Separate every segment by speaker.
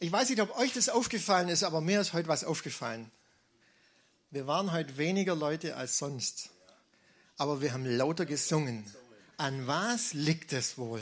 Speaker 1: Ich weiß nicht, ob euch das aufgefallen ist, aber mir ist heute was aufgefallen. Wir waren heute weniger Leute als sonst, aber wir haben lauter gesungen. An was liegt es wohl?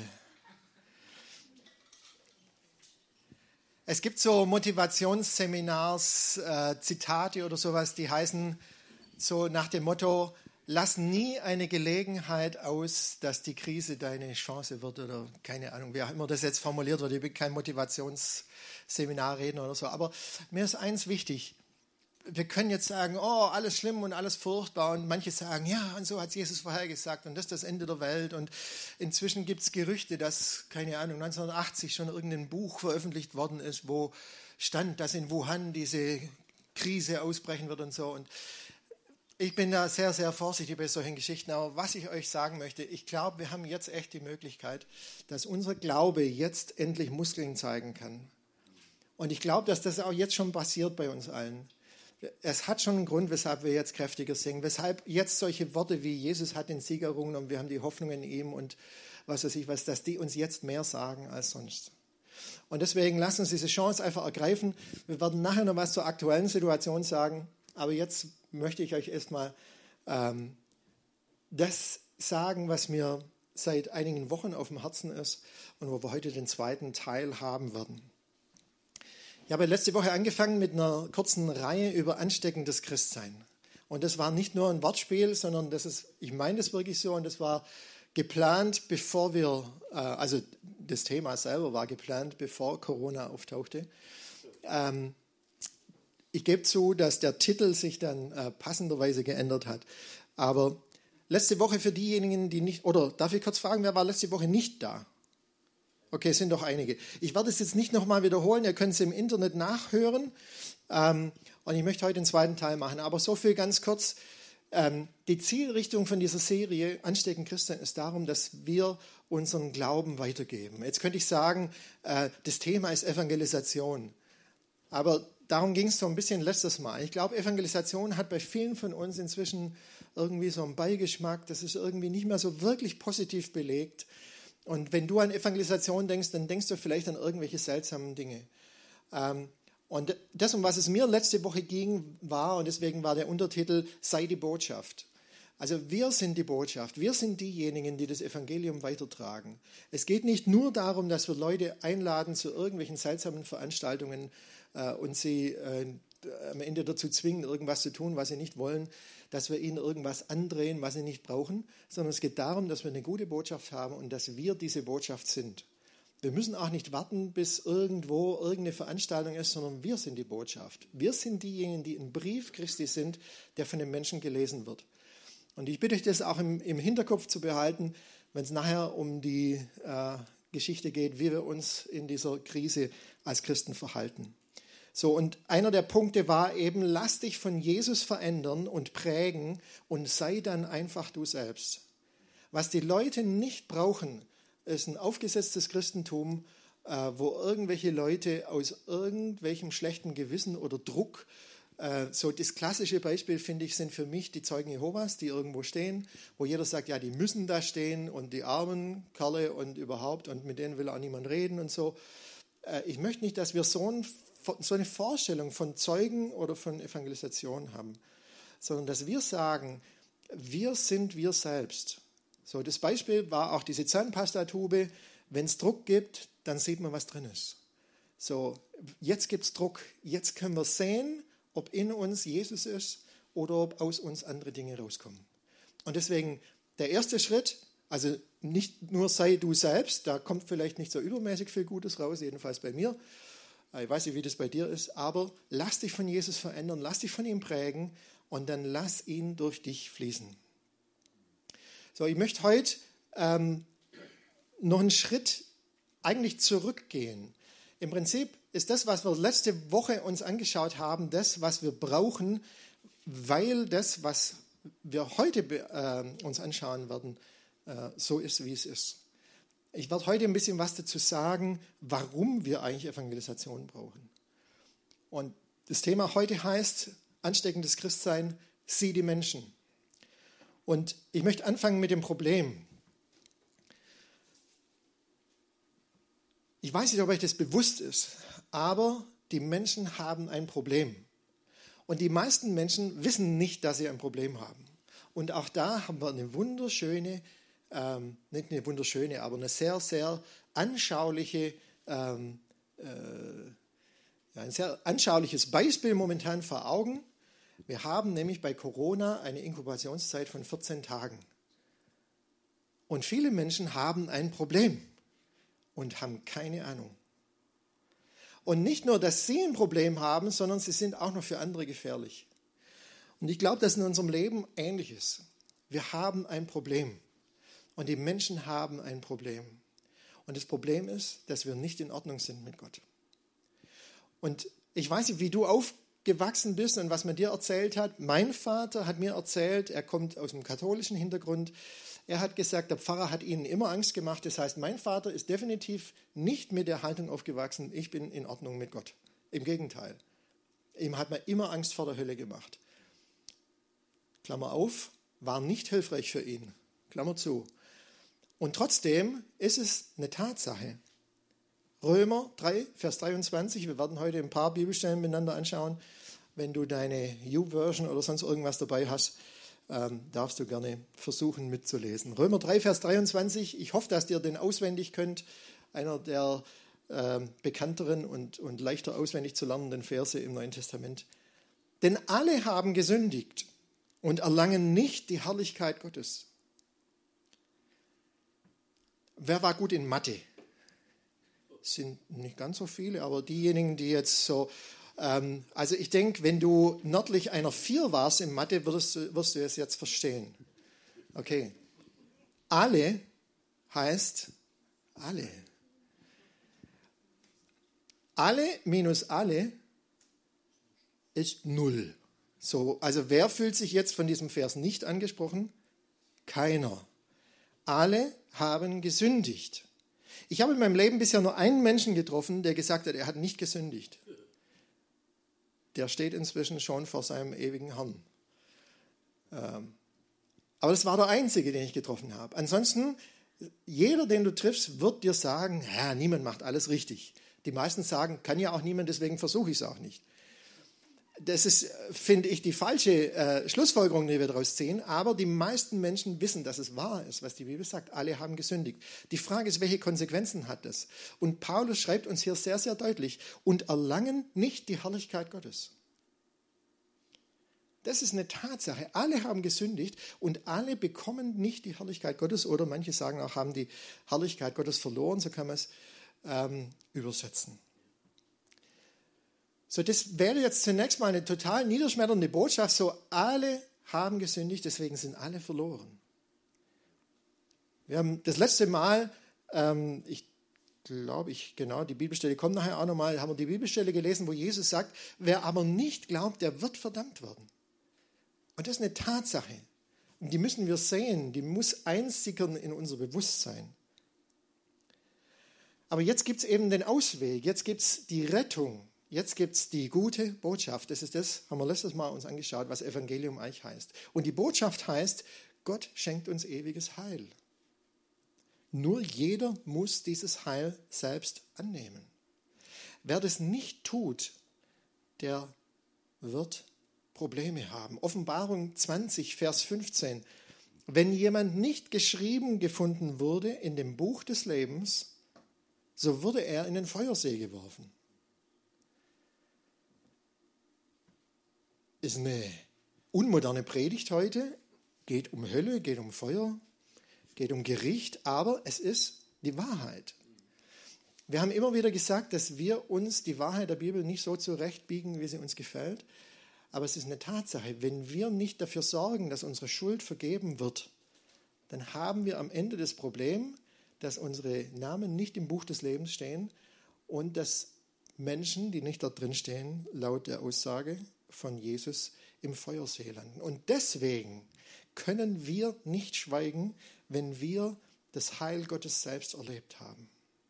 Speaker 1: Es gibt so Motivationsseminars, Zitate oder sowas, die heißen so nach dem Motto: Lass nie eine Gelegenheit aus, dass die Krise deine Chance wird oder keine Ahnung, wie auch immer das jetzt formuliert wird. Ich bin kein Motivationsseminarredner oder so, aber mir ist eins wichtig. Wir können jetzt sagen, oh, alles schlimm und alles furchtbar, und manche sagen, ja, und so hat Jesus vorhergesagt und das ist das Ende der Welt, und inzwischen gibt es Gerüchte, dass, keine Ahnung, 1980 schon irgendein Buch veröffentlicht worden ist, wo stand, dass in Wuhan diese Krise ausbrechen wird und so, und ich bin da sehr, sehr vorsichtig bei solchen Geschichten, aber was ich euch sagen möchte, ich glaube, wir haben jetzt echt die Möglichkeit, dass unser Glaube jetzt endlich Muskeln zeigen kann. Und ich glaube, dass das auch jetzt schon passiert bei uns allen. Es hat schon einen Grund, weshalb wir jetzt kräftiger singen, weshalb jetzt solche Worte wie Jesus hat den Sieg errungen und wir haben die Hoffnung in ihm und was weiß ich was, dass die uns jetzt mehr sagen als sonst. Und deswegen lasst uns diese Chance einfach ergreifen. Wir werden nachher noch was zur aktuellen Situation sagen, aber jetzt möchte ich euch erstmal das sagen, was mir seit einigen Wochen auf dem Herzen ist und wo wir heute den zweiten Teil haben werden. Ich habe letzte Woche angefangen mit einer kurzen Reihe über ansteckendes Christsein. Und das war nicht nur ein Wortspiel, sondern ich meine das wirklich so, und das war geplant, bevor also das Thema selber war geplant, bevor Corona auftauchte. Ich gebe zu, dass der Titel sich dann passenderweise geändert hat. Aber letzte Woche für diejenigen, die nicht, oder darf ich kurz fragen, wer war letzte Woche nicht da? Okay, es sind doch einige. Ich werde es jetzt nicht nochmal wiederholen, ihr könnt es im Internet nachhören. Und ich möchte heute den zweiten Teil machen. Aber so viel ganz kurz. Die Zielrichtung von dieser Serie Ansteckend Christsein ist darum, dass wir unseren Glauben weitergeben. Jetzt könnte ich sagen, das Thema ist Evangelisation. Aber darum ging es so ein bisschen letztes Mal. Ich glaube, Evangelisation hat bei vielen von uns inzwischen irgendwie so einen Beigeschmack. Das ist irgendwie nicht mehr so wirklich positiv belegt. Und wenn du an Evangelisation denkst, dann denkst du vielleicht an irgendwelche seltsamen Dinge. Und das, um was es mir letzte Woche ging, war, und deswegen war der Untertitel, sei die Botschaft. Also wir sind die Botschaft, wir sind diejenigen, die das Evangelium weitertragen. Es geht nicht nur darum, dass wir Leute einladen zu irgendwelchen seltsamen Veranstaltungen und sie am Ende dazu zwingen, irgendwas zu tun, was sie nicht wollen, dass wir ihnen irgendwas andrehen, was sie nicht brauchen, sondern es geht darum, dass wir eine gute Botschaft haben und dass wir diese Botschaft sind. Wir müssen auch nicht warten, bis irgendwo irgendeine Veranstaltung ist, sondern wir sind die Botschaft. Wir sind diejenigen, die ein Brief Christi sind, der von den Menschen gelesen wird. Und ich bitte euch, das auch im Hinterkopf zu behalten, wenn es nachher um die Geschichte geht, wie wir uns in dieser Krise als Christen verhalten. So, und einer der Punkte war eben, lass dich von Jesus verändern und prägen und sei dann einfach du selbst. Was die Leute nicht brauchen, ist ein aufgesetztes Christentum, wo irgendwelche Leute aus irgendwelchem schlechten Gewissen oder Druck, so das klassische Beispiel, finde ich, sind für mich die Zeugen Jehovas, die irgendwo stehen, wo jeder sagt, ja, die müssen da stehen und die armen Kerle und überhaupt, und mit denen will auch niemand reden und so. Ich möchte nicht, dass wir so eine Vorstellung von Zeugen oder von Evangelisation haben, sondern dass wir sagen, wir sind wir selbst. So, das Beispiel war auch diese Zahnpastatube. Wenn es Druck gibt, dann sieht man, was drin ist. So, jetzt gibt es Druck. Jetzt können wir sehen, ob in uns Jesus ist oder ob aus uns andere Dinge rauskommen. Und deswegen der erste Schritt, also nicht nur sei du selbst, da kommt vielleicht nicht so übermäßig viel Gutes raus, jedenfalls bei mir. Ich weiß nicht, wie das bei dir ist, aber lass dich von Jesus verändern, lass dich von ihm prägen und dann lass ihn durch dich fließen. So, ich möchte heute noch einen Schritt eigentlich zurückgehen. Im Prinzip ist das, was wir letzte Woche uns angeschaut haben, das, was wir brauchen, weil das, was wir heute uns anschauen werden, so ist, wie es ist. Ich werde heute ein bisschen was dazu sagen, warum wir eigentlich Evangelisation brauchen. Und das Thema heute heißt, ansteckendes Christsein, sieh die Menschen. Und ich möchte anfangen mit dem Problem. Ich weiß nicht, ob euch das bewusst ist, Aber die Menschen haben ein Problem. Und die meisten Menschen wissen nicht, dass sie ein Problem haben. Und auch da haben wir eine wunderschöne, nicht eine wunderschöne, aber eine sehr, sehr anschauliche, ein sehr anschauliches Beispiel momentan vor Augen. Wir haben nämlich bei Corona eine Inkubationszeit von 14 Tagen. Und viele Menschen haben ein Problem und haben keine Ahnung. Und nicht nur, dass sie ein Problem haben, sondern sie sind auch noch für andere gefährlich. Und ich glaube, dass in unserem Leben ähnlich ist. Wir haben ein Problem und die Menschen haben ein Problem. Und das Problem ist, dass wir nicht in Ordnung sind mit Gott. Und ich weiß nicht, wie du aufgewachsen bist und was man dir erzählt hat. Mein Vater hat mir erzählt, er kommt aus dem katholischen Hintergrund. Er hat gesagt, der Pfarrer hat ihnen immer Angst gemacht. Das heißt, mein Vater ist definitiv nicht mit der Haltung aufgewachsen, ich bin in Ordnung mit Gott. Im Gegenteil. Ihm hat man immer Angst vor der Hölle gemacht. Klammer auf, war nicht hilfreich für ihn. Klammer zu. Und trotzdem ist es eine Tatsache. Römer 3, Vers 23, wir werden heute ein paar Bibelstellen miteinander anschauen. Wenn du deine YouVersion oder sonst irgendwas dabei hast, darfst du gerne versuchen mitzulesen. Römer 3, Vers 23, ich hoffe, dass ihr den auswendig könnt. Einer der bekannteren und leichter auswendig zu lernenden Verse im Neuen Testament. Denn alle haben gesündigt und erlangen nicht die Herrlichkeit Gottes. Wer war gut in Mathe? Sind nicht ganz so viele, aber diejenigen, die jetzt so... Also ich denke, wenn du nördlich einer 4 warst in Mathe, wirst du es jetzt verstehen. Okay. Alle heißt alle. Alle minus alle ist 0. So, also wer fühlt sich jetzt von diesem Vers nicht angesprochen? Keiner. Alle haben gesündigt. Ich habe in meinem Leben bisher nur einen Menschen getroffen, der gesagt hat, er hat nicht gesündigt. Der steht inzwischen schon vor seinem ewigen Herrn. Aber das war der Einzige, den ich getroffen habe. Ansonsten, jeder, den du triffst, wird dir sagen, ja, niemand macht alles richtig. Die meisten sagen, kann ja auch niemand, deswegen versuche ich es auch nicht. Das ist, finde ich, die falsche Schlussfolgerung, die wir daraus ziehen. Aber die meisten Menschen wissen, dass es wahr ist, was die Bibel sagt. Alle haben gesündigt. Die Frage ist, welche Konsequenzen hat das? Und Paulus schreibt uns hier sehr, sehr deutlich, und erlangen nicht die Herrlichkeit Gottes. Das ist eine Tatsache. Alle haben gesündigt und alle bekommen nicht die Herrlichkeit Gottes. Oder manche sagen auch, haben die Herrlichkeit Gottes verloren. So kann man es übersetzen. So, das wäre jetzt zunächst mal eine total niederschmetternde Botschaft. So, alle haben gesündigt, deswegen sind alle verloren. Wir haben das letzte Mal, ich glaube, die Bibelstelle kommt nachher auch nochmal, haben wir die Bibelstelle gelesen, wo Jesus sagt, wer aber nicht glaubt, der wird verdammt werden. Und das ist eine Tatsache. Und die müssen wir sehen, die muss einsickern in unser Bewusstsein. Aber jetzt gibt es eben den Ausweg, jetzt gibt es die Rettung. Jetzt gibt es die gute Botschaft. Das ist das, haben wir letztes Mal uns angeschaut, was Evangelium eigentlich heißt. Und die Botschaft heißt, Gott schenkt uns ewiges Heil. Nur jeder muss dieses Heil selbst annehmen. Wer das nicht tut, der wird Probleme haben. Offenbarung 20, Vers 15. Wenn jemand nicht geschrieben gefunden wurde in dem Buch des Lebens, so wurde er in den Feuersee geworfen. Ist eine unmoderne Predigt heute, geht um Hölle, geht um Feuer, geht um Gericht, aber es ist die Wahrheit. Wir haben immer wieder gesagt, dass wir uns die Wahrheit der Bibel nicht so zurechtbiegen, wie sie uns gefällt, aber es ist eine Tatsache, wenn wir nicht dafür sorgen, dass unsere Schuld vergeben wird, dann haben wir am Ende das Problem, dass unsere Namen nicht im Buch des Lebens stehen und dass Menschen, die nicht dort drin stehen, laut der Aussage von Jesus im Feuersee landen. Und deswegen können wir nicht schweigen, wenn wir das Heil Gottes selbst erlebt haben.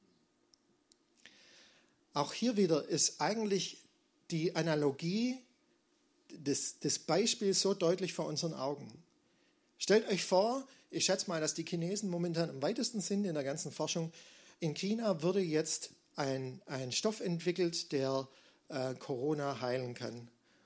Speaker 1: Auch hier wieder ist eigentlich die Analogie des Beispiels so deutlich vor unseren Augen. Stellt euch vor, ich schätze mal, dass die Chinesen momentan am weitesten sind in der ganzen Forschung. In China würde jetzt ein Stoff entwickelt, der Corona heilen kann.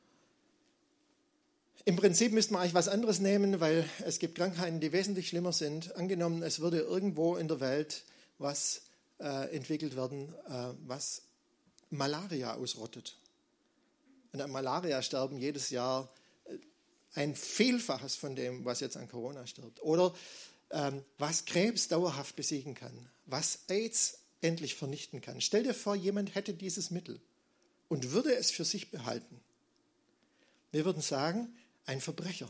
Speaker 1: Im Prinzip müssten wir eigentlich was anderes nehmen, weil es gibt Krankheiten, die wesentlich schlimmer sind. Angenommen, es würde irgendwo in der Welt was entwickelt werden, was Malaria ausrottet. Und an Malaria sterben jedes Jahr ein Vielfaches von dem, was jetzt an Corona stirbt. Oder was Krebs dauerhaft besiegen kann, was AIDS endlich vernichten kann. Stell dir vor, jemand hätte dieses Mittel und würde es für sich behalten. Wir würden sagen, ein Verbrecher.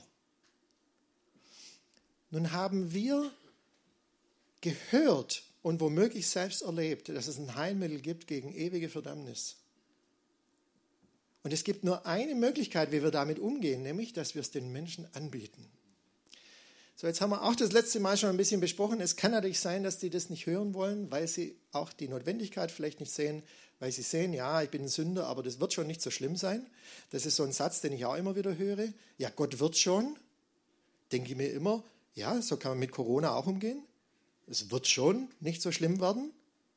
Speaker 1: Nun haben wir gehört und womöglich selbst erlebt, dass es ein Heilmittel gibt gegen ewige Verdammnis. Und es gibt nur eine Möglichkeit, wie wir damit umgehen, nämlich, dass wir es den Menschen anbieten. So, jetzt haben wir auch das letzte Mal schon ein bisschen besprochen. Es kann natürlich sein, dass die das nicht hören wollen, weil sie auch die Notwendigkeit vielleicht nicht sehen, weil sie sehen, ja, ich bin ein Sünder, aber das wird schon nicht so schlimm sein. Das ist so ein Satz, den ich auch immer wieder höre. Ja, Gott wird schon. Denke ich mir immer, ja, so kann man mit Corona auch umgehen. Es wird schon nicht so schlimm werden.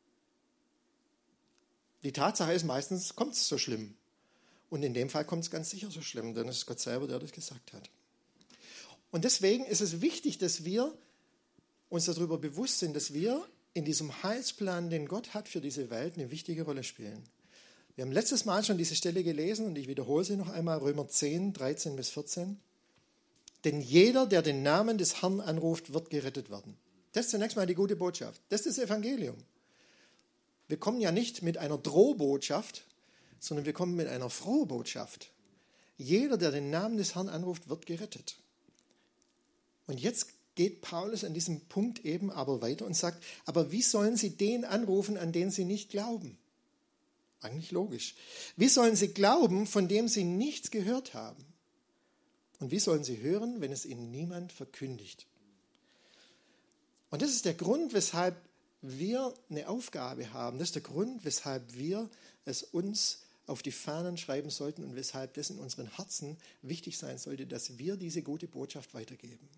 Speaker 1: Die Tatsache ist, meistens kommt es so schlimm. Und in dem Fall kommt es ganz sicher so schlimm, denn es ist Gott selber, der das gesagt hat. Und deswegen ist es wichtig, dass wir uns darüber bewusst sind, dass wir in diesem Heilsplan, den Gott hat für diese Welt, eine wichtige Rolle spielen. Wir haben letztes Mal schon diese Stelle gelesen und ich wiederhole sie noch einmal, Römer 10, 13 bis 14. Denn jeder, der den Namen des Herrn anruft, wird gerettet werden. Das ist zunächst mal die gute Botschaft. Das ist das Evangelium. Wir kommen ja nicht mit einer Drohbotschaft, sondern wir kommen mit einer Frohbotschaft. Jeder, der den Namen des Herrn anruft, wird gerettet. Und jetzt geht Paulus an diesem Punkt eben aber weiter und sagt, aber wie sollen sie den anrufen, an den sie nicht glauben? Eigentlich logisch. Wie sollen sie glauben, von dem sie nichts gehört haben? Und wie sollen sie hören, wenn es ihnen niemand verkündigt? Und das ist der Grund, weshalb wir eine Aufgabe haben. Das ist der Grund, weshalb wir es uns auf die Fahnen schreiben sollten und weshalb das in unseren Herzen wichtig sein sollte, dass wir diese gute Botschaft weitergeben.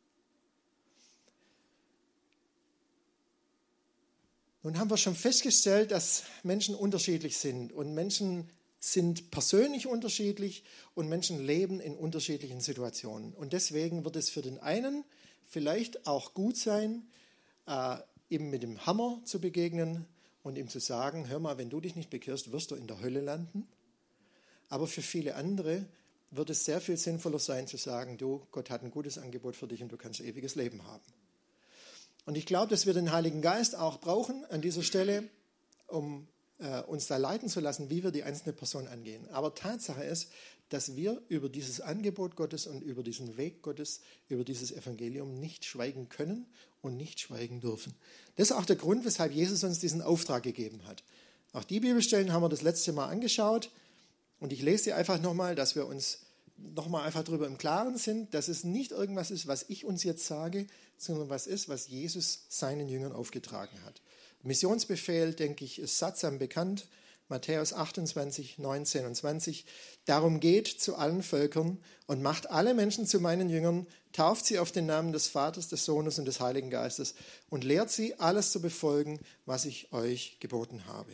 Speaker 1: Nun haben wir schon festgestellt, dass Menschen unterschiedlich sind und Menschen sind persönlich unterschiedlich und Menschen leben in unterschiedlichen Situationen. Und deswegen wird es für den einen vielleicht auch gut sein, ihm mit dem Hammer zu begegnen und ihm zu sagen, hör mal, wenn du dich nicht bekehrst, wirst du in der Hölle landen. Aber für viele andere wird es sehr viel sinnvoller sein zu sagen, du, Gott hat ein gutes Angebot für dich und du kannst ewiges Leben haben. Und ich glaube, dass wir den Heiligen Geist auch brauchen an dieser Stelle, um uns da leiten zu lassen, wie wir die einzelne Person angehen. Aber Tatsache ist, dass wir über dieses Angebot Gottes und über diesen Weg Gottes, über dieses Evangelium nicht schweigen können und nicht schweigen dürfen. Das ist auch der Grund, weshalb Jesus uns diesen Auftrag gegeben hat. Auch die Bibelstellen haben wir das letzte Mal angeschaut und ich lese sie einfach nochmal, dass wir uns nochmal einfach darüber im Klaren sind, dass es nicht irgendwas ist, was ich uns jetzt sage, sondern was ist, was Jesus seinen Jüngern aufgetragen hat. Missionsbefehl, denke ich, ist sattsam bekannt. Matthäus 28, 19 und 20. Darum geht zu allen Völkern und macht alle Menschen zu meinen Jüngern, tauft sie auf den Namen des Vaters, des Sohnes und des Heiligen Geistes und lehrt sie, alles zu befolgen, was ich euch geboten habe.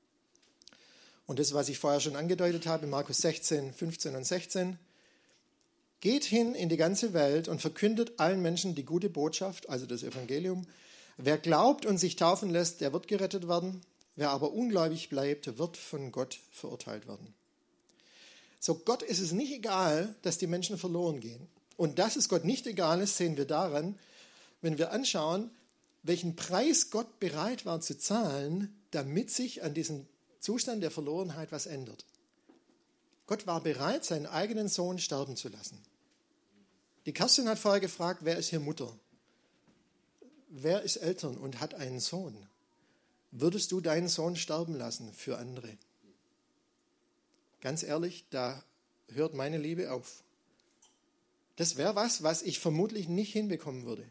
Speaker 1: Und das, was ich vorher schon angedeutet habe, Markus 16, 15 und 16. Geht hin in die ganze Welt und verkündet allen Menschen die gute Botschaft, also das Evangelium. Wer glaubt und sich taufen lässt, der wird gerettet werden. Wer aber ungläubig bleibt, wird von Gott verurteilt werden. So, Gott ist es nicht egal, dass die Menschen verloren gehen. Und dass es Gott nicht egal ist, sehen wir daran, wenn wir anschauen, welchen Preis Gott bereit war zu zahlen, damit sich an diesem Zustand der Verlorenheit was ändert. Gott war bereit, seinen eigenen Sohn sterben zu lassen. Die Kerstin hat vorher gefragt, wer ist hier Mutter? Wer ist Eltern und hat einen Sohn? Würdest du deinen Sohn sterben lassen für andere? Ganz ehrlich, da hört meine Liebe auf. Das wäre was ich vermutlich nicht hinbekommen würde.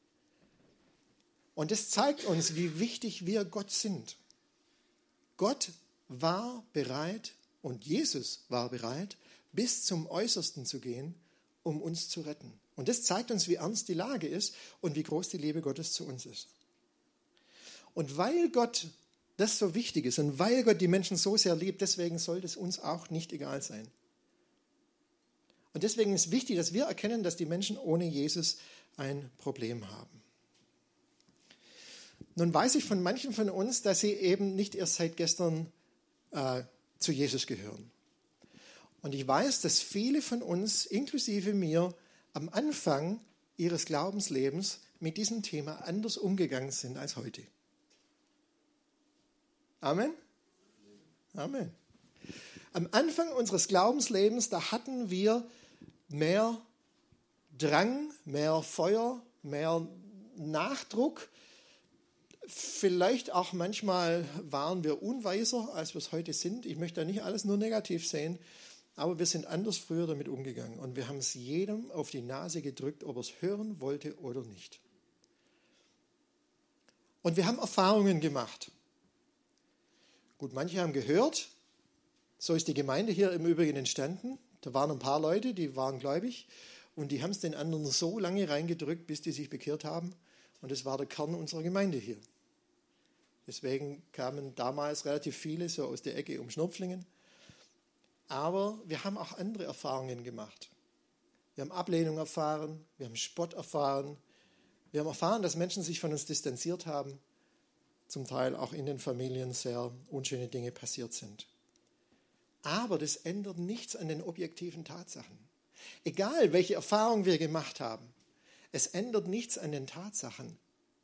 Speaker 1: Und das zeigt uns, wie wichtig wir Gott sind. Gott war bereit und Jesus war bereit, bis zum Äußersten zu gehen, um uns zu retten. Und das zeigt uns, wie ernst die Lage ist und wie groß die Liebe Gottes zu uns ist. Und weil Gott das so wichtig ist und weil Gott die Menschen so sehr liebt, deswegen sollte es uns auch nicht egal sein. Und deswegen ist wichtig, dass wir erkennen, dass die Menschen ohne Jesus ein Problem haben. Nun weiß ich von manchen von uns, dass sie eben nicht erst seit gestern zu Jesus gehören. Und ich weiß, dass viele von uns, inklusive mir, am Anfang ihres Glaubenslebens mit diesem Thema anders umgegangen sind als heute. Amen? Amen. Am Anfang unseres Glaubenslebens, da hatten wir mehr Drang, mehr Feuer, mehr Nachdruck. Vielleicht auch manchmal waren wir unweiser, als wir es heute sind. Ich möchte da nicht alles nur negativ sehen, aber wir sind anders früher damit umgegangen. Und wir haben es jedem auf die Nase gedrückt, ob er es hören wollte oder nicht. Und wir haben Erfahrungen gemacht. Gut, manche haben gehört, so ist die Gemeinde hier im Übrigen entstanden. Da waren ein paar Leute, die waren gläubig und die haben es den anderen so lange reingedrückt, bis die sich bekehrt haben. Und das war der Kern unserer Gemeinde hier. Deswegen kamen damals relativ viele so aus der Ecke um Schnupflingen. Aber wir haben auch andere Erfahrungen gemacht. Wir haben Ablehnung erfahren, wir haben Spott erfahren. Wir haben erfahren, dass Menschen sich von uns distanziert haben. Zum Teil auch in den Familien sehr unschöne Dinge passiert sind. Aber das ändert nichts an den objektiven Tatsachen. Egal, welche Erfahrung wir gemacht haben, es ändert nichts an den Tatsachen.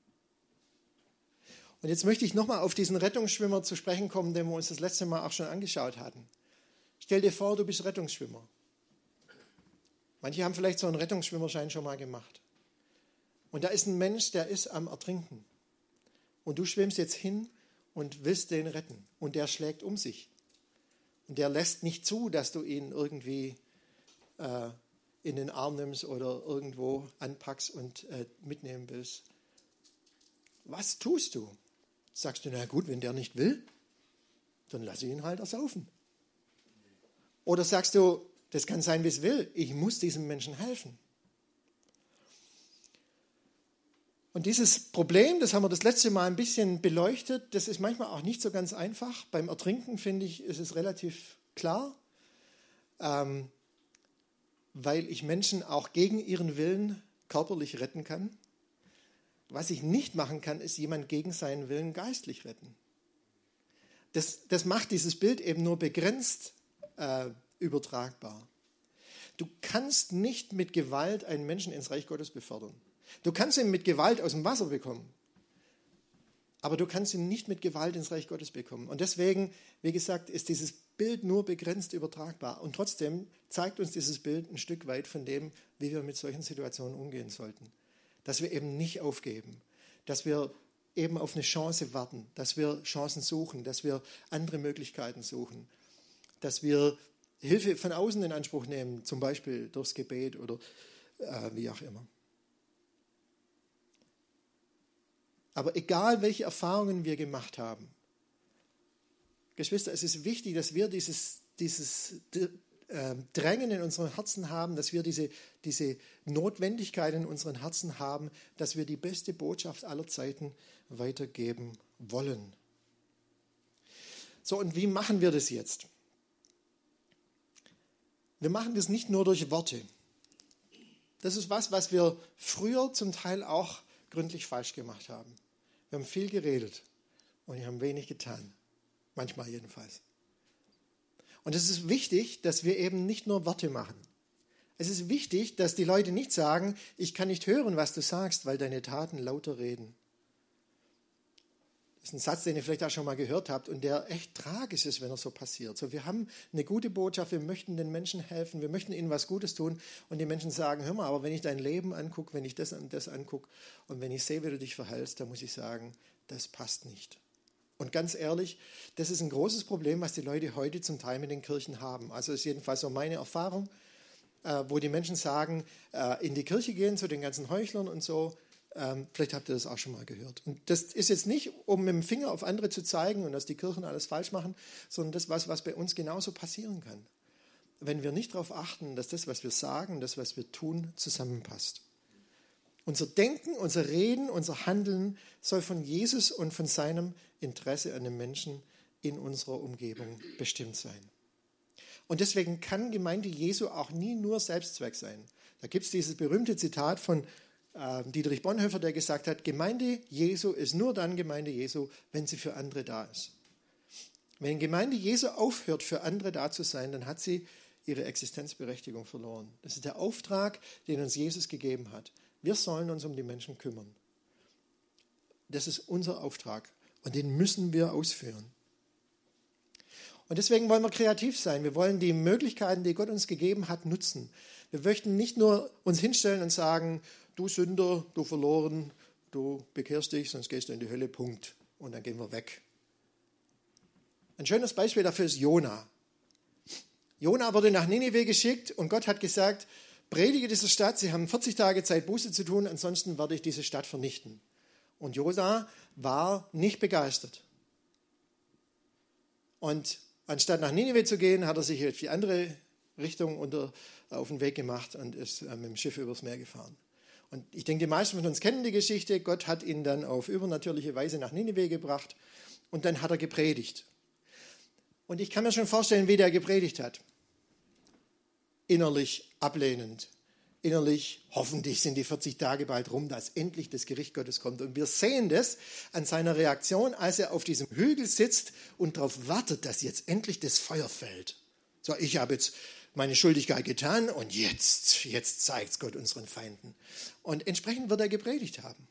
Speaker 1: Und jetzt möchte ich nochmal auf diesen Rettungsschwimmer zu sprechen kommen, den wir uns das letzte Mal auch schon angeschaut hatten. Stell dir vor, du bist Rettungsschwimmer. Manche haben vielleicht so einen Rettungsschwimmerschein schon mal gemacht. Und da ist ein Mensch, der ist am Ertrinken. Und du schwimmst jetzt hin und willst den retten. Und der schlägt um sich. Und der lässt nicht zu, dass du ihn irgendwie in den Arm nimmst oder irgendwo anpackst und mitnehmen willst. Was tust du? Sagst du, na gut, wenn der nicht will, dann lass ich ihn halt ersaufen. Oder sagst du, das kann sein, wie es will, ich muss diesem Menschen helfen. Und dieses Problem, das haben wir das letzte Mal ein bisschen beleuchtet, das ist manchmal auch nicht so ganz einfach. Beim Ertrinken, finde ich, ist es relativ klar, weil ich Menschen auch gegen ihren Willen körperlich retten kann. Was ich nicht machen kann, ist jemand gegen seinen Willen geistlich retten. Das macht dieses Bild eben nur begrenzt übertragbar. Du kannst nicht mit Gewalt einen Menschen ins Reich Gottes befördern. Du kannst ihn mit Gewalt aus dem Wasser bekommen, aber du kannst ihn nicht mit Gewalt ins Reich Gottes bekommen. Und deswegen, wie gesagt, ist dieses Bild nur begrenzt übertragbar. Und trotzdem zeigt uns dieses Bild ein Stück weit von dem, wie wir mit solchen Situationen umgehen sollten. Dass wir eben nicht aufgeben, dass wir eben auf eine Chance warten, dass wir Chancen suchen, dass wir andere Möglichkeiten suchen, dass wir Hilfe von außen in Anspruch nehmen, zum Beispiel durchs Gebet oder wie auch immer. Aber egal, welche Erfahrungen wir gemacht haben, Geschwister, es ist wichtig, dass wir dieses Drängen in unseren Herzen haben, dass wir diese Notwendigkeit in unseren Herzen haben, dass wir die beste Botschaft aller Zeiten weitergeben wollen. So, und wie machen wir das jetzt? Wir machen das nicht nur durch Worte. Das ist was wir früher zum Teil auch gründlich falsch gemacht haben. Wir haben viel geredet und wir haben wenig getan. Manchmal jedenfalls. Und es ist wichtig, dass wir eben nicht nur Worte machen. Es ist wichtig, dass die Leute nicht sagen, ich kann nicht hören, was du sagst, weil deine Taten lauter reden. Das ist ein Satz, den ihr vielleicht auch schon mal gehört habt und der echt tragisch ist, wenn er so passiert. So, wir haben eine gute Botschaft, wir möchten den Menschen helfen, wir möchten ihnen was Gutes tun und die Menschen sagen, hör mal, aber wenn ich dein Leben angucke, wenn ich das und das angucke und wenn ich sehe, wie du dich verhältst, dann muss ich sagen, das passt nicht. Und ganz ehrlich, das ist ein großes Problem, was die Leute heute zum Teil mit den Kirchen haben. Also ist jedenfalls so meine Erfahrung, wo die Menschen sagen, in die Kirche gehen zu den ganzen Heuchlern und so. Vielleicht habt ihr das auch schon mal gehört. Und das ist jetzt nicht, um mit dem Finger auf andere zu zeigen und dass die Kirchen alles falsch machen, sondern das, was bei uns genauso passieren kann. Wenn wir nicht darauf achten, dass das, was wir sagen, das, was wir tun, zusammenpasst. Unser Denken, unser Reden, unser Handeln soll von Jesus und von seinem Interesse an den Menschen in unserer Umgebung bestimmt sein. Und deswegen kann Gemeinde Jesu auch nie nur Selbstzweck sein. Da gibt es dieses berühmte Zitat von Dietrich Bonhoeffer, der gesagt hat, Gemeinde Jesu ist nur dann Gemeinde Jesu, wenn sie für andere da ist. Wenn Gemeinde Jesu aufhört, für andere da zu sein, dann hat sie ihre Existenzberechtigung verloren. Das ist der Auftrag, den uns Jesus gegeben hat. Wir sollen uns um die Menschen kümmern. Das ist unser Auftrag und den müssen wir ausführen. Und deswegen wollen wir kreativ sein. Wir wollen die Möglichkeiten, die Gott uns gegeben hat, nutzen. Wir möchten nicht nur uns hinstellen und sagen, du Sünder, du verloren, du bekehrst dich, sonst gehst du in die Hölle, Punkt. Und dann gehen wir weg. Ein schönes Beispiel dafür ist Jona. Jona wurde nach Ninive geschickt und Gott hat gesagt, predige dieser Stadt, sie haben 40 Tage Zeit, Buße zu tun, ansonsten werde ich diese Stadt vernichten. Und Jona war nicht begeistert. Und anstatt nach Ninive zu gehen, hat er sich auf die andere Richtung auf den Weg gemacht und ist mit dem Schiff übers Meer gefahren. Und ich denke, die meisten von uns kennen die Geschichte. Gott hat ihn dann auf übernatürliche Weise nach Ninive gebracht und dann hat er gepredigt. Und ich kann mir schon vorstellen, wie der gepredigt hat. Innerlich ablehnend. Innerlich, hoffentlich sind die 40 Tage bald rum, dass endlich das Gericht Gottes kommt. Und wir sehen das an seiner Reaktion, als er auf diesem Hügel sitzt und darauf wartet, dass jetzt endlich das Feuer fällt. So, ich habe jetzt meine Schuldigkeit getan und jetzt zeigt es Gott unseren Feinden. Und entsprechend wird er gepredigt haben.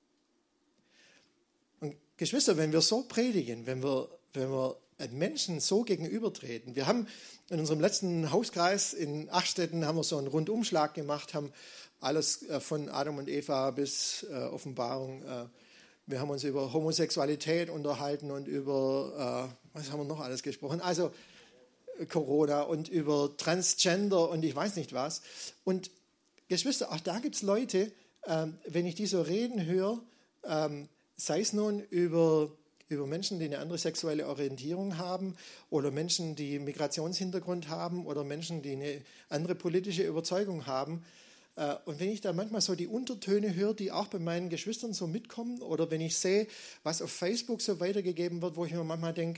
Speaker 1: Und Geschwister, wenn wir so predigen, wenn wir Menschen so gegenübertreten. Wir haben in unserem letzten Hauskreis in Achstetten haben wir so einen Rundumschlag gemacht, haben alles von Adam und Eva bis Offenbarung. Wir haben uns über Homosexualität unterhalten und über, was haben wir noch alles gesprochen? Also Corona und über Transgender und ich weiß nicht was. Und Geschwister, auch da gibt es Leute, wenn ich die so reden höre, sei es nun über Menschen, die eine andere sexuelle Orientierung haben oder Menschen, die Migrationshintergrund haben oder Menschen, die eine andere politische Überzeugung haben. Und wenn ich da manchmal so die Untertöne höre, die auch bei meinen Geschwistern so mitkommen oder wenn ich sehe, was auf Facebook so weitergegeben wird, wo ich mir manchmal denke,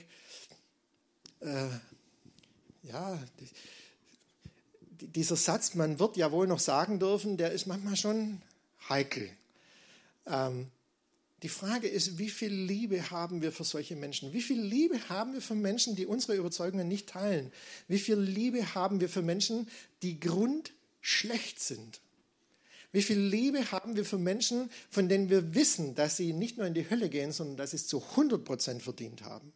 Speaker 1: dieser Satz, man wird ja wohl noch sagen dürfen, der ist manchmal schon heikel. Die Frage ist, wie viel Liebe haben wir für solche Menschen? Wie viel Liebe haben wir für Menschen, die unsere Überzeugungen nicht teilen? Wie viel Liebe haben wir für Menschen, die grundschlecht sind? Wie viel Liebe haben wir für Menschen, von denen wir wissen, dass sie nicht nur in die Hölle gehen, sondern dass sie es zu 100% verdient haben?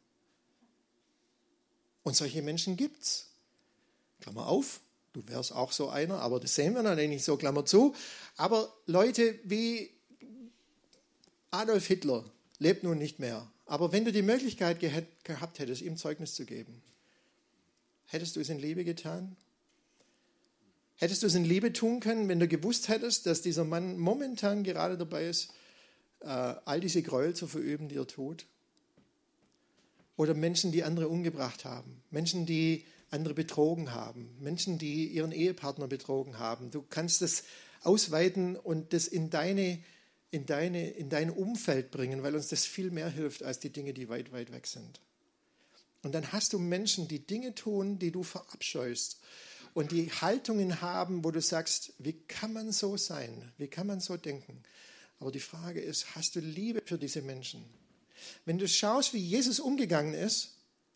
Speaker 1: Und solche Menschen gibt's. Klammer auf, du wärst auch so einer, aber das sehen wir natürlich nicht so, Klammer zu. Aber Leute wie Adolf Hitler lebt nun nicht mehr. Aber wenn du die Möglichkeit gehabt hättest, ihm Zeugnis zu geben, hättest du es in Liebe getan? Hättest du es in Liebe tun können, wenn du gewusst hättest, dass dieser Mann momentan gerade dabei ist, all diese Gräuel zu verüben, die er tut? Oder Menschen, die andere umgebracht haben, Menschen, die andere betrogen haben, Menschen, die ihren Ehepartner betrogen haben. Du kannst das ausweiten und das in dein Umfeld bringen, weil uns das viel mehr hilft als die Dinge, die weit, weit weg sind. Und dann hast du Menschen, die Dinge tun, die du verabscheust und die Haltungen haben, wo du sagst, wie kann man so sein? Wie kann man so denken? Aber die Frage ist, hast du Liebe für diese Menschen? Wenn du schaust, wie Jesus umgegangen ist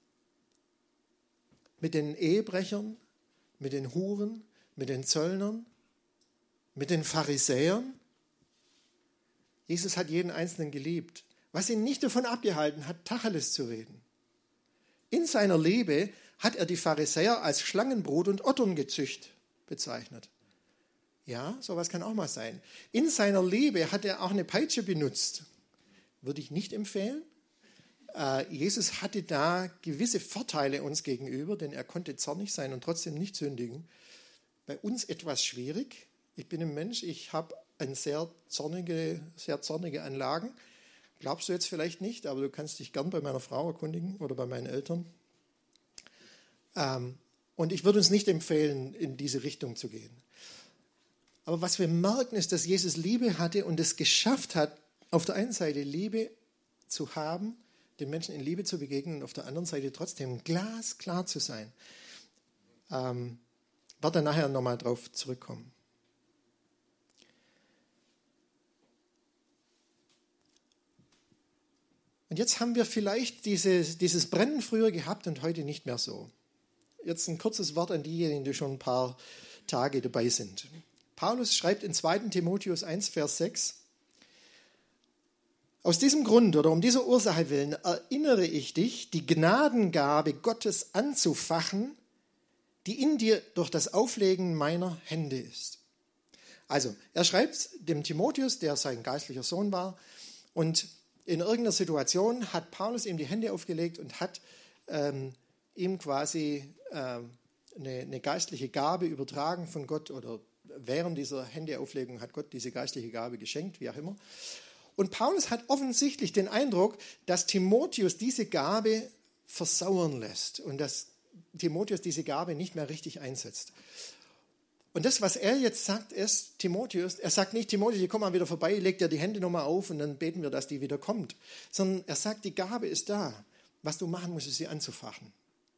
Speaker 1: mit den Ehebrechern, mit den Huren, mit den Zöllnern, mit den Pharisäern, Jesus hat jeden Einzelnen geliebt, was ihn nicht davon abgehalten hat, Tacheles zu reden. In seiner Liebe hat er die Pharisäer als Schlangenbrut und Otterngezücht bezeichnet. Ja, sowas kann auch mal sein. In seiner Liebe hat er auch eine Peitsche benutzt. Würde ich nicht empfehlen. Jesus hatte da gewisse Vorteile uns gegenüber, denn er konnte zornig sein und trotzdem nicht sündigen. Bei uns etwas schwierig. Ich bin ein Mensch, ich habe sehr zornige Anlagen. Glaubst du jetzt vielleicht nicht, aber du kannst dich gern bei meiner Frau erkundigen oder bei meinen Eltern. Und ich würde uns nicht empfehlen, in diese Richtung zu gehen. Aber was wir merken, ist, dass Jesus Liebe hatte und es geschafft hat, auf der einen Seite Liebe zu haben, den Menschen in Liebe zu begegnen und auf der anderen Seite trotzdem glasklar zu sein. Werde nachher nochmal drauf zurückkommen. Und jetzt haben wir vielleicht dieses Brennen früher gehabt und heute nicht mehr so. Jetzt ein kurzes Wort an diejenigen, die schon ein paar Tage dabei sind. Paulus schreibt in 2. Timotheus 1, Vers 6, aus diesem Grund oder um dieser Ursache willen erinnere ich dich, die Gnadengabe Gottes anzufachen, die in dir durch das Auflegen meiner Hände ist. Also, er schreibt dem Timotheus, der sein geistlicher Sohn war, und in irgendeiner Situation hat Paulus ihm die Hände aufgelegt und hat ihm quasi eine geistliche Gabe übertragen von Gott, oder während dieser Händeauflegung hat Gott diese geistliche Gabe geschenkt, wie auch immer. Und Paulus hat offensichtlich den Eindruck, dass Timotheus diese Gabe versauern lässt und dass Timotheus diese Gabe nicht mehr richtig einsetzt. Und das, was er jetzt sagt, ist, Timotheus, er sagt nicht, Timotheus, komm mal wieder vorbei, leg dir die Hände nochmal auf und dann beten wir, dass die wieder kommt. Sondern er sagt, die Gabe ist da. Was du machen musst, ist sie anzufachen.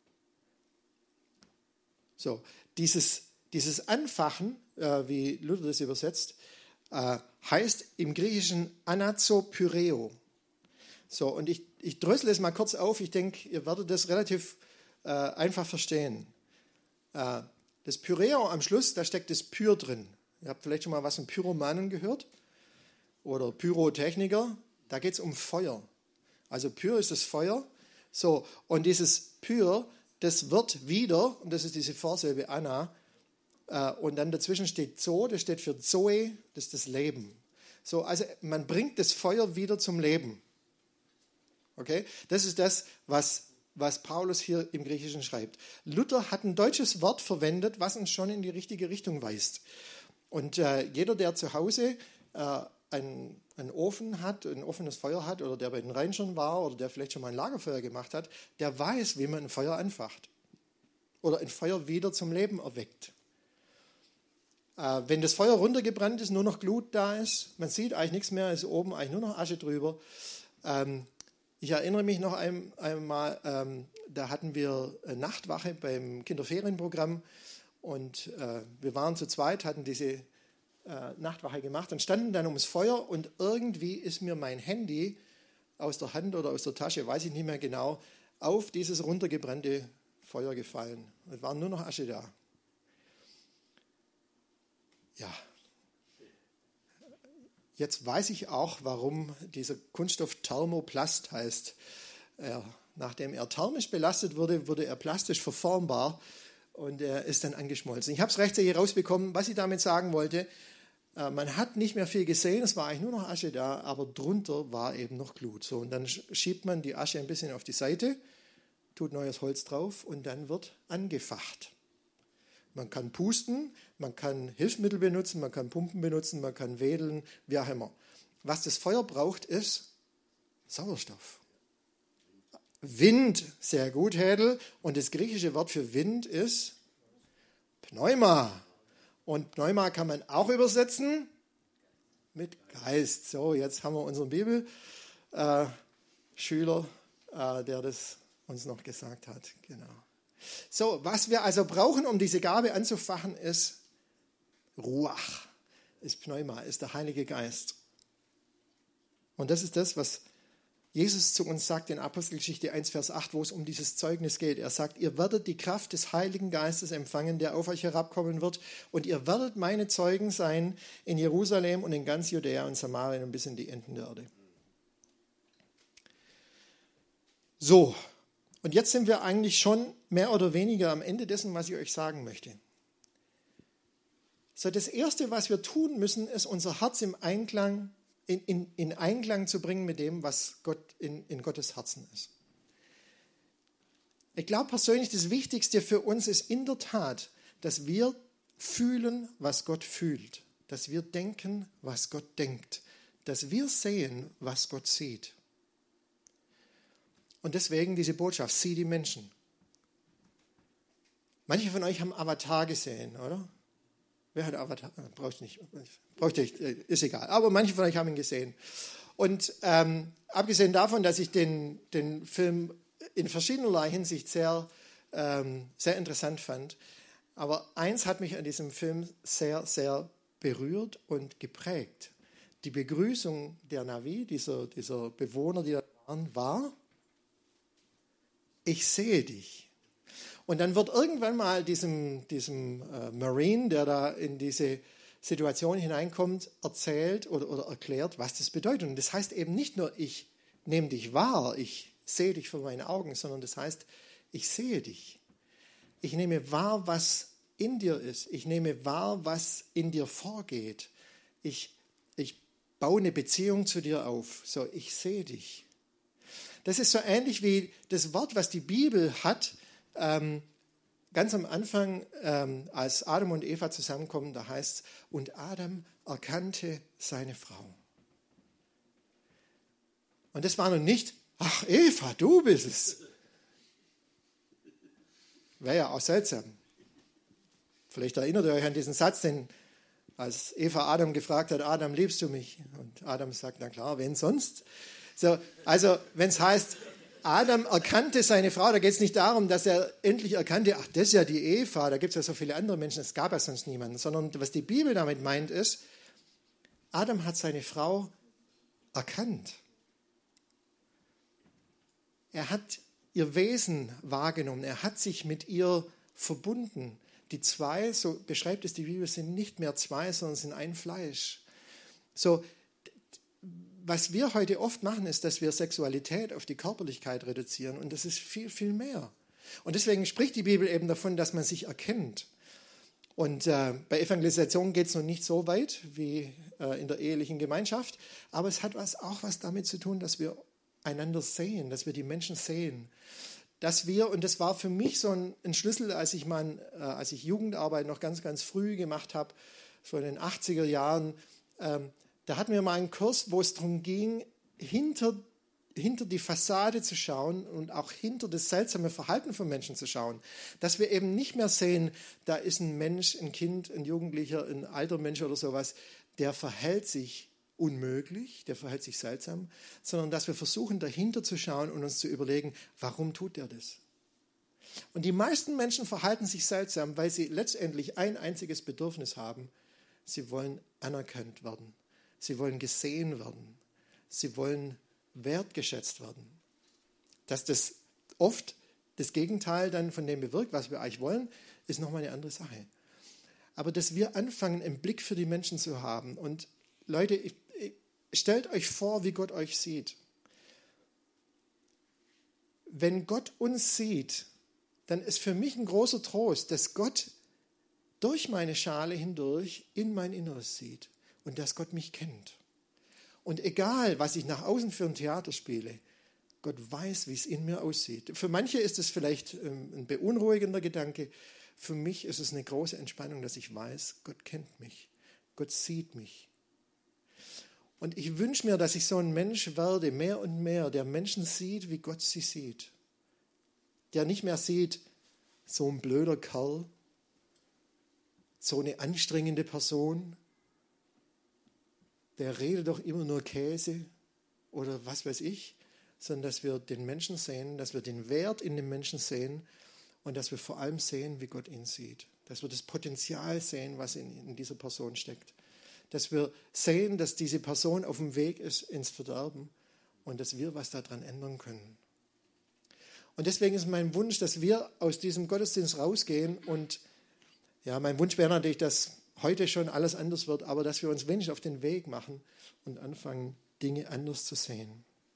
Speaker 1: So, dieses Anfachen, wie Luther das übersetzt, heißt im Griechischen anazopyreo. So, und ich drösele es mal kurz auf. Ich denke, ihr werdet das relativ einfach verstehen. Das Pyreo am Schluss, da steckt das Pyr drin. Ihr habt vielleicht schon mal was von Pyromanen gehört oder Pyrotechniker. Da geht es um Feuer. Also Pyr ist das Feuer. So, und dieses Pyr, das wird wieder, und das ist diese Vorsilbe Anna, und dann dazwischen steht Zo, das steht für Zoe, das ist das Leben. So, also man bringt das Feuer wieder zum Leben. Okay? Das ist das, was Paulus hier im Griechischen schreibt. Luther hat ein deutsches Wort verwendet, was uns schon in die richtige Richtung weist. Und jeder, der zu Hause einen Ofen hat, ein offenes Feuer hat, oder der bei den Rheinschern war, oder der vielleicht schon mal ein Lagerfeuer gemacht hat, der weiß, wie man ein Feuer anfacht. Oder ein Feuer wieder zum Leben erweckt. Wenn das Feuer runtergebrannt ist, nur noch Glut da ist, man sieht eigentlich nichts mehr, ist oben eigentlich nur noch Asche drüber. Ich erinnere mich noch einmal, da hatten wir Nachtwache beim Kinderferienprogramm und wir waren zu zweit, hatten diese Nachtwache gemacht und standen dann ums Feuer und irgendwie ist mir mein Handy aus der Hand oder aus der Tasche, weiß ich nicht mehr genau, auf dieses runtergebrannte Feuer gefallen. Es war nur noch Asche da. Ja, jetzt weiß ich auch, warum dieser Kunststoff Thermoplast heißt. Nachdem er thermisch belastet wurde, wurde er plastisch verformbar und er ist dann angeschmolzen. Ich habe es rechtzeitig rausbekommen, was ich damit sagen wollte. Man hat nicht mehr viel gesehen, es war eigentlich nur noch Asche da, aber drunter war eben noch Glut. So, und dann schiebt man die Asche ein bisschen auf die Seite, tut neues Holz drauf und dann wird angefacht. Man kann pusten, man kann Hilfsmittel benutzen, man kann Pumpen benutzen, man kann wedeln, wie auch immer. Was das Feuer braucht, ist Sauerstoff. Wind, sehr gut, Hädel. Und das griechische Wort für Wind ist Pneuma. Und Pneuma kann man auch übersetzen mit Geist. So, jetzt haben wir unseren Bibelschüler, der das uns noch gesagt hat. Genau. So, was wir also brauchen, um diese Gabe anzufachen, ist Ruach, ist Pneuma, ist der Heilige Geist. Und das ist das, was Jesus zu uns sagt in Apostelgeschichte 1, Vers 8, wo es um dieses Zeugnis geht. Er sagt, ihr werdet die Kraft des Heiligen Geistes empfangen, der auf euch herabkommen wird, und ihr werdet meine Zeugen sein in Jerusalem und in ganz Judäa und Samarien und bis in die Enden der Erde. So, und jetzt sind wir eigentlich schon mehr oder weniger am Ende dessen, was ich euch sagen möchte. So, das Erste, was wir tun müssen, ist unser Herz in Einklang zu bringen mit dem, was Gott in Gottes Herzen ist. Ich glaube persönlich, das Wichtigste für uns ist in der Tat, dass wir fühlen, was Gott fühlt, dass wir denken, was Gott denkt, dass wir sehen, was Gott sieht. Und deswegen diese Botschaft, sieh die Menschen. Manche von euch haben Avatar gesehen, oder? Wer hat Avatar? Brauchst nicht. Ist egal. Aber manche von euch haben ihn gesehen. Und abgesehen davon, dass ich den Film in verschiedenerlei Hinsicht sehr interessant fand, aber eins hat mich an diesem Film sehr, sehr berührt und geprägt. Die Begrüßung der Na'vi, dieser Bewohner, die da waren, war: Ich sehe dich. Und dann wird irgendwann mal diesem Marine, der da in diese Situation hineinkommt, erzählt oder erklärt, was das bedeutet. Und das heißt eben nicht nur, ich nehme dich wahr, ich sehe dich vor meinen Augen, sondern das heißt, ich sehe dich. Ich nehme wahr, was in dir ist. Ich nehme wahr, was in dir vorgeht. Ich baue eine Beziehung zu dir auf. So, ich sehe dich. Das ist so ähnlich wie das Wort, was die Bibel hat, ganz am Anfang, als Adam und Eva zusammenkommen, da heißt es: Und Adam erkannte seine Frau. Und das war noch nicht: Ach, Eva, du bist es. Wäre ja auch seltsam. Vielleicht erinnert ihr euch an diesen Satz, den als Eva Adam gefragt hat: Adam, liebst du mich? Und Adam sagt: Na klar, wen sonst? So, also wenn es heißt, Adam erkannte seine Frau, da geht es nicht darum, dass er endlich erkannte, ach, das ist ja die Eva, da gibt es ja so viele andere Menschen, es gab ja sonst niemanden, sondern was die Bibel damit meint ist, Adam hat seine Frau erkannt. Er hat ihr Wesen wahrgenommen, er hat sich mit ihr verbunden. Die zwei, so beschreibt es die Bibel, sind nicht mehr zwei, sondern sind ein Fleisch. So, was wir heute oft machen, ist, dass wir Sexualität auf die Körperlichkeit reduzieren, und das ist viel, viel mehr. Und deswegen spricht die Bibel eben davon, dass man sich erkennt. Und bei Evangelisation geht es noch nicht so weit wie in der ehelichen Gemeinschaft, aber es hat auch was damit zu tun, dass wir einander sehen, dass wir die Menschen sehen. Dass wir, und das war für mich so ein Schlüssel, als ich Jugendarbeit noch ganz, ganz früh gemacht habe, so in den 80er Jahren, da hatten wir mal einen Kurs, wo es darum ging, hinter die Fassade zu schauen und auch hinter das seltsame Verhalten von Menschen zu schauen. Dass wir eben nicht mehr sehen, da ist ein Mensch, ein Kind, ein Jugendlicher, ein alter Mensch oder sowas, der verhält sich unmöglich, der verhält sich seltsam, sondern dass wir versuchen, dahinter zu schauen und uns zu überlegen, warum tut er das? Und die meisten Menschen verhalten sich seltsam, weil sie letztendlich ein einziges Bedürfnis haben: Sie wollen anerkannt werden. Sie wollen gesehen werden. Sie wollen wertgeschätzt werden. Dass das oft das Gegenteil dann von dem bewirkt, was wir eigentlich wollen, ist nochmal eine andere Sache. Aber dass wir anfangen, einen Blick für die Menschen zu haben. Und Leute, stellt euch vor, wie Gott euch sieht. Wenn Gott uns sieht, dann ist für mich ein großer Trost, dass Gott durch meine Schale hindurch in mein Inneres sieht. Und dass Gott mich kennt. Und egal, was ich nach außen für ein Theater spiele, Gott weiß, wie es in mir aussieht. Für manche ist es vielleicht ein beunruhigender Gedanke. Für mich ist es eine große Entspannung, dass ich weiß, Gott kennt mich. Gott sieht mich. Und ich wünsche mir, dass ich so ein Mensch werde, mehr und mehr, der Menschen sieht, wie Gott sie sieht. Der nicht mehr sieht, so ein blöder Kerl, so eine anstrengende Person, der redet doch immer nur Käse oder was weiß ich, sondern dass wir den Menschen sehen, dass wir den Wert in dem Menschen sehen und dass wir vor allem sehen, wie Gott ihn sieht. Dass wir das Potenzial sehen, was in dieser Person steckt. Dass wir sehen, dass diese Person auf dem Weg ist ins Verderben und dass wir was daran ändern können. Und deswegen ist mein Wunsch, dass wir aus diesem Gottesdienst rausgehen und ja, mein Wunsch wäre natürlich, dass heute schon alles anders wird, aber dass wir uns wenigstens auf den Weg machen und anfangen, Dinge anders zu sehen.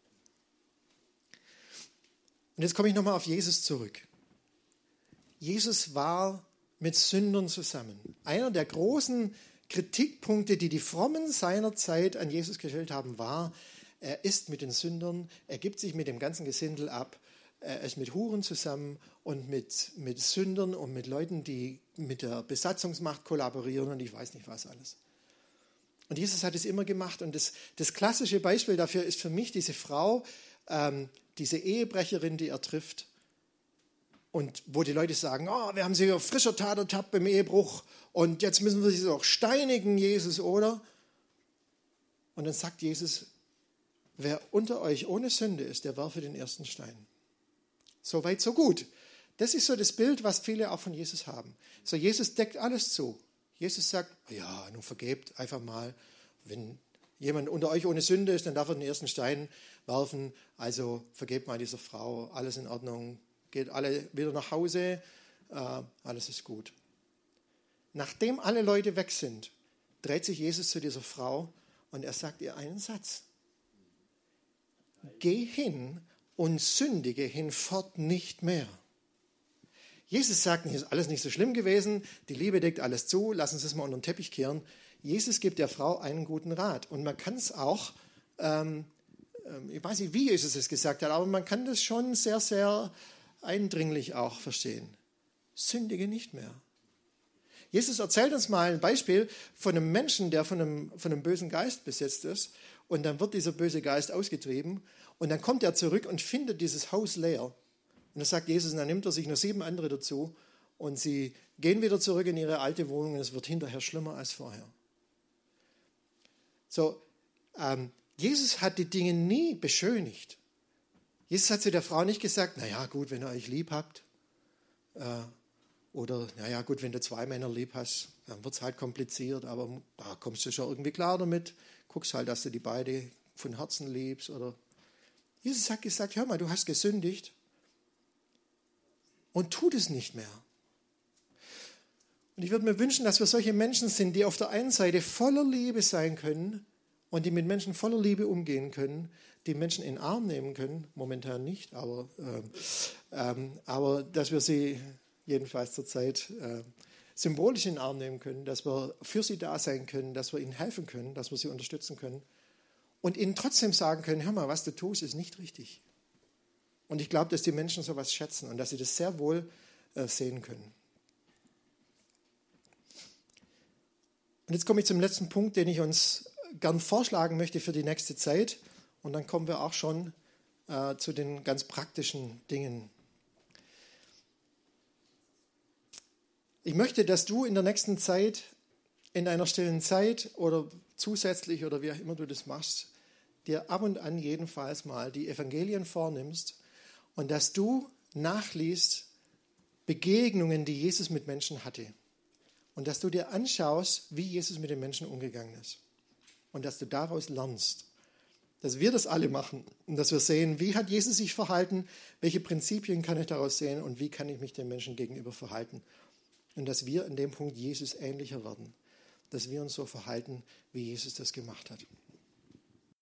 Speaker 1: Und jetzt komme ich nochmal auf Jesus zurück. Jesus war mit Sündern zusammen. Einer der großen Kritikpunkte, die die Frommen seiner Zeit an Jesus gestellt haben, war, er ist mit den Sündern, er gibt sich mit dem ganzen Gesindel ab, er ist mit Huren zusammen und mit Sündern und mit Leuten, die mit der Besatzungsmacht kollaborieren und ich weiß nicht was alles. Und Jesus hat es immer gemacht. Und das klassische Beispiel dafür ist für mich diese Frau, diese Ehebrecherin, die er trifft. Und wo die Leute sagen, oh, wir haben sie auf frischer Tat ertappt beim Ehebruch und jetzt müssen wir sie doch steinigen, Jesus, oder? Und dann sagt Jesus, wer unter euch ohne Sünde ist, der werfe den ersten Stein. So weit, so gut. Das ist so das Bild, was viele auch von Jesus haben. So, Jesus deckt alles zu. Jesus sagt, ja, nun vergebt einfach mal. Wenn jemand unter euch ohne Sünde ist, dann darf er den ersten Stein werfen. Also vergebt mal dieser Frau, alles in Ordnung. Geht alle wieder nach Hause, alles ist gut. Nachdem alle Leute weg sind, dreht sich Jesus zu dieser Frau und er sagt ihr einen Satz. Geh hin und sündige hinfort nicht mehr. Jesus sagt nicht, ist alles nicht so schlimm gewesen, die Liebe deckt alles zu, lass uns das mal unter den Teppich kehren. Jesus gibt der Frau einen guten Rat. Und man kann es auch, ich weiß nicht, wie Jesus es gesagt hat, aber man kann das schon sehr, sehr eindringlich auch verstehen. Sündige nicht mehr. Jesus erzählt uns mal ein Beispiel von einem Menschen, der von einem bösen Geist besetzt ist. Und dann wird dieser böse Geist ausgetrieben. Und dann kommt er zurück und findet dieses Haus leer. Und dann sagt Jesus, und dann nimmt er sich noch 7 andere dazu. Und sie gehen wieder zurück in ihre alte Wohnung. Und es wird hinterher schlimmer als vorher. So, Jesus hat die Dinge nie beschönigt. Jesus hat zu der Frau nicht gesagt, naja gut, wenn ihr euch lieb habt, oder naja gut, wenn du 2 Männer lieb hast, dann wird es halt kompliziert, aber da kommst du schon irgendwie klar damit, guckst halt, dass du die beide von Herzen liebst. Oder Jesus hat gesagt, hör mal, du hast gesündigt und tu das nicht mehr. Und ich würde mir wünschen, dass wir solche Menschen sind, die auf der einen Seite voller Liebe sein können und die mit Menschen voller Liebe umgehen können, die Menschen in den Arm nehmen können, momentan nicht, aber dass wir sie jedenfalls zurzeit symbolisch in den Arm nehmen können, dass wir für sie da sein können, dass wir ihnen helfen können, dass wir sie unterstützen können und ihnen trotzdem sagen können, hör mal, was du tust, ist nicht richtig. Und ich glaube, dass die Menschen sowas schätzen und dass sie das sehr wohl sehen können. Und jetzt komme ich zum letzten Punkt, den ich uns gern vorschlagen möchte für die nächste Zeit. Und dann kommen wir auch schon zu den ganz praktischen Dingen. Ich möchte, dass du in der nächsten Zeit, in einer stillen Zeit oder zusätzlich oder wie auch immer du das machst, dir ab und an jedenfalls mal die Evangelien vornimmst und dass du nachliest Begegnungen, die Jesus mit Menschen hatte. Und dass du dir anschaust, wie Jesus mit den Menschen umgegangen ist. Und dass du daraus lernst. Dass wir das alle machen. Und dass wir sehen, wie hat Jesus sich verhalten, welche Prinzipien kann ich daraus sehen und wie kann ich mich den Menschen gegenüber verhalten. Und dass wir in dem Punkt Jesus ähnlicher werden. Dass wir uns so verhalten, wie Jesus das gemacht hat.